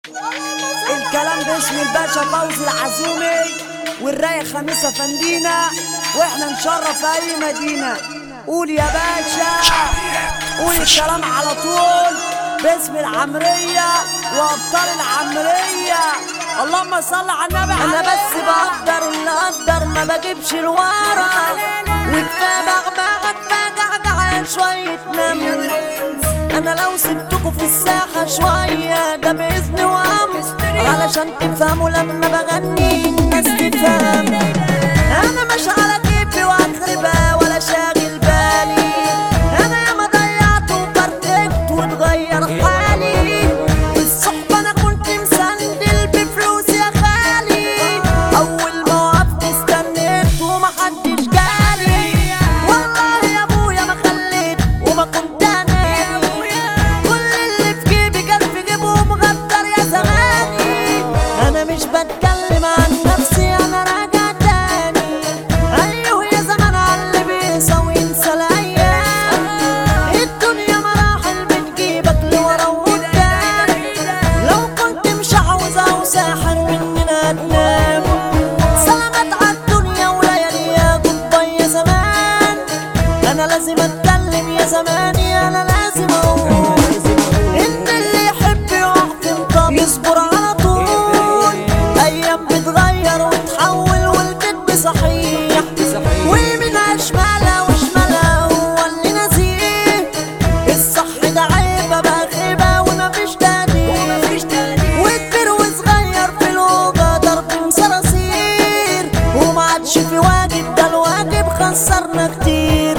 الكلام باسم الباشا فوزي العزومي والرايق خميس افندينا، واحنا نشرف اي مدينة. قول يا باشا، قول الكلام على طول باسم العمرية وابطال العمرية. اللهم صل على النبي. انا بس بقدر اللي اقدر، ما بجيبش الورا، وكفايه بغبغ اتفجع شوية نمر. انا لو سبتكوا في الساحة شوية ده بإذن وامر، علشان تفهموا لما بغني الناس تفهم. انا مش على كيفي واخربها ولا شاغل بالي، انا ياما ضيعت وبرتكت واتغير حالي. الصحبة انا كنت مسندل بفلوس يا خالي، اول ما وقفت استنيت ومحدش جالي. والله يا ابويا ما خليت وما كنت اناني، كل اللي في جيبي كان في جيبهم غدر يا زماني. انا مش بتكلم عن نفسي، انا راجع تاني. ايوه يا زمان على اللي بيسوي ينسى الايام، الدنيا مراحل بتجيبك لورا وقدام. لو كنت مش عاوزة وساحر مننا تنام، سلامات عالدنيا ولياليها جوباي يا زمان. انا لازم اتكلم يا زماني، انا لازم اقول ان اللي يحب يقف في مطب يصبر على طول. ايام بتغير وتحول والكذب صحيح، ويمينها شمالها وشمالها هو اللي نزيه. الصح ده عيبه بقى خيبه ومفيش تاني، وكبير وصغير في الهوجه ضرب مصراصير. ومعادش في واجب، ده الواجب خسرنا كتير.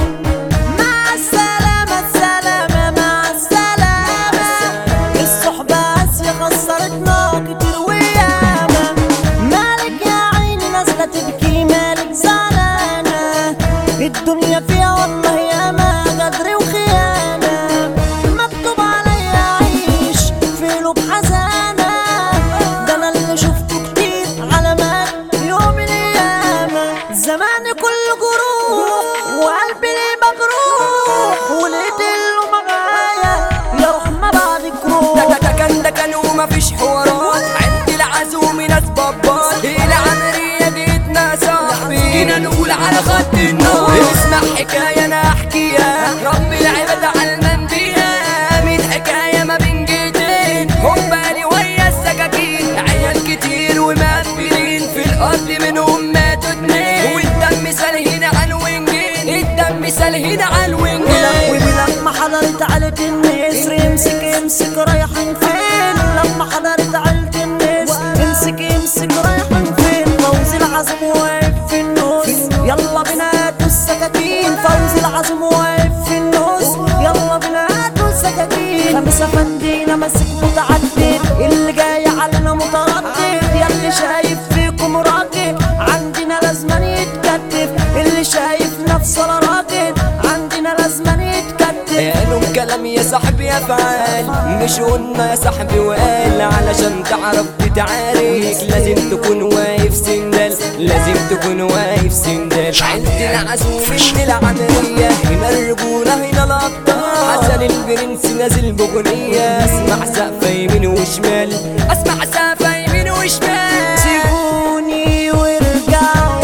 مع السلامة السلامة مع السلامة، الصحبة قاسية خسرتنا كتير وياما. مالك يا عيني نازلة تبكي، مالك زعلانة؟ الدنيا فيها والله ياما غدر وخيانة، مكتوب عليا أعيش في قلوب حزانة. ده أنا اللي شفته كتير علامات يوم القيامة. زماني كله جروح وقلبي ليه مجروح، ولقيت له معايا يا روح ما بعدك روح. ده كان ومفيش حوارات، عندي العزومي ناس بابات، العمرية جيتنا صاحبي، جينا نقول على خط النار. اسمع حكاية انا احكيها، رب العباد علمان بيها، من حكاية ما بين جيتين هبالي ويا السكاكين. عيال كتير ومقبلين في الارض منهم ماتوا اتنين، والدم سالهين على الوينجين، الدم سالهين على الوينجين. ولما حضرت عيلة النسر امسك رايحين فين؟ لما حضرت عيلة النسر امسك رايحين فين؟ فوزي العزم واقف في النص، يلا بينا هاتوا السكاكين. فوزي العزم واقف في النص، يلا بينا هاتوا السكاكين. خميس افندينا ماسك متعدد، اللي جاي علينا متردد. ياللي شايف فيكم راجل عندنا لازم يتكتف، اللي شايف نفسه راجل عندنا لازم يتكتف. قالوا كلام يا صاحبي افعال، مش قلنا يا صاحبي وقال. علشان تعرف تتعارك لازم تكون واقف سندال، لازم تكون واقف سندال. عيلة العزوم من العمرية، هنا الرجولة هنا الابطال. حسن البرنس نازل بغنية، اسمع سقفة يمين وشمال، اسمع سقفة يمين وشمال. سيبوني وارجعوا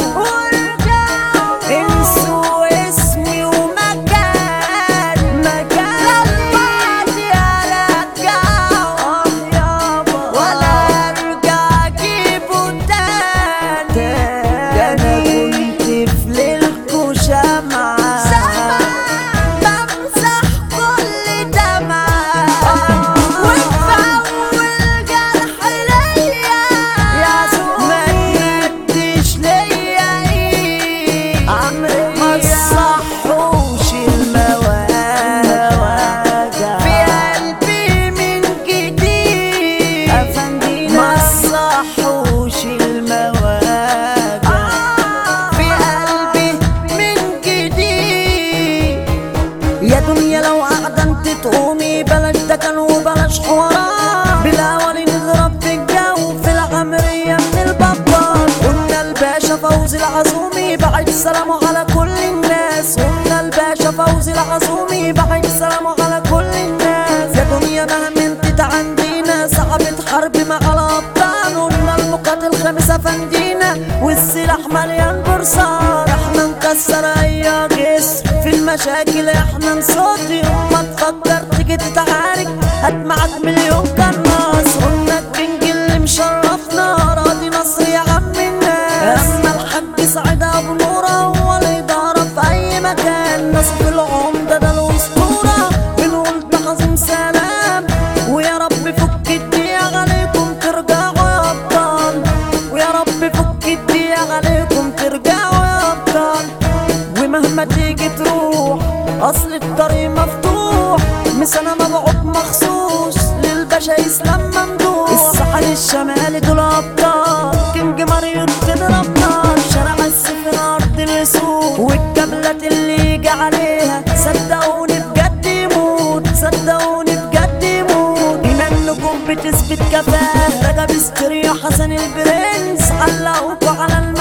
انسوا اسمي ومكان، بعدي ارجعوا ولا ارجع اجيبه تاني. ده انا كنت في ليلكوا شمعة، بمسح كل دمعة، وفي اول جرح ليا يا زوج ما تمدش ليا ايد. ما تصحوش المواجع في قلبي من جديد، ما تصحوش المواجع في قلبي من جديد. يا دنيا لو قاعدة انت تقومي، بلاش دكن وبلاش حوارات، بالاول نضرب في الجو في العمرية من البابات. قلنا الباشا فوزي العزومي بعد سلامه على كل الناس، قلنا الباشا فوزي العزومي بعد سلامه على كل الناس. يا دنيا مهما انت عندينا صعبة حرب مع فندينا والسلاح مليان برصان. احنا نكسر اي جسر في المشاكل، احنا نصد يوم ما تفكر تيجي تتعارك هات معاك مليون قناص. قلنا الكينج اللي مشرفنا راضي نصر يا عم الناس. اما الحاج سعيد ابو نوره هو الاداره في اي مكان. نصف العمده ده الاسطوره بنقول تعظيم سلام. ويا رب فك الضيق عليكم ترجعوا يا ابطال. ويا رب فك الضيق عليكم ترجعوا يا ابطال. ومهما تيجي تروح اصل الطريق مفتوح. مسنا مبعوث مخصوص للباشا اسلام ممدوح. الساحل الشمالي دول ابطال كينج ماريو بتضرب نار. شارع السفن ارض الاسود والكابلات اللي يجي عليها صدقوني بجد يموت. صدقوني بجد يموت. هنا النجوم بتثبت كفاءة. رجب استريو حسن البرنس علقوكوا على